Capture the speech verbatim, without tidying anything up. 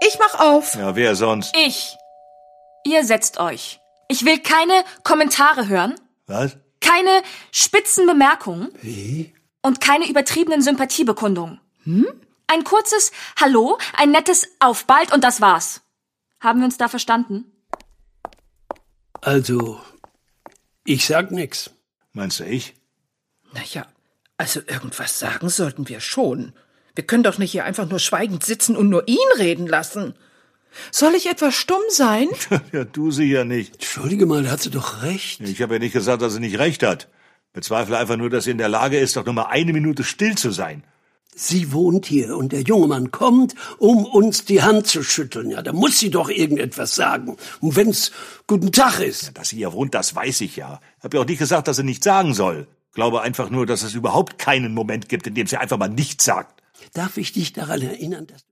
Ich mach auf. Ja, wer sonst? Ich. Ihr setzt euch. Ich will keine Kommentare hören. Was? Keine spitzen Bemerkungen. Wie? Und keine übertriebenen Sympathiebekundungen. Hm? Ein kurzes Hallo, ein nettes Auf bald und das war's. Haben wir uns da verstanden? Also, ich sag nix. Meinst du ich? Naja, also irgendwas sagen sollten wir schon. Wir können doch nicht hier einfach nur schweigend sitzen und nur ihn reden lassen. Soll ich etwa stumm sein? Ja, du sicher nicht. Entschuldige mal, da hat sie doch recht. Ich habe ja nicht gesagt, dass sie nicht recht hat. Bezweifle einfach nur, dass sie in der Lage ist, doch nur mal eine Minute still zu sein. Sie wohnt hier und der junge Mann kommt, um uns die Hand zu schütteln. Ja, da muss sie doch irgendetwas sagen. Und wenn's guten Tag ist. Dass sie hier wohnt, das weiß ich ja. Hab ja auch nicht gesagt, dass sie nichts sagen soll. Glaube einfach nur, dass es überhaupt keinen Moment gibt, in dem sie einfach mal nichts sagt. Darf ich dich daran erinnern, dass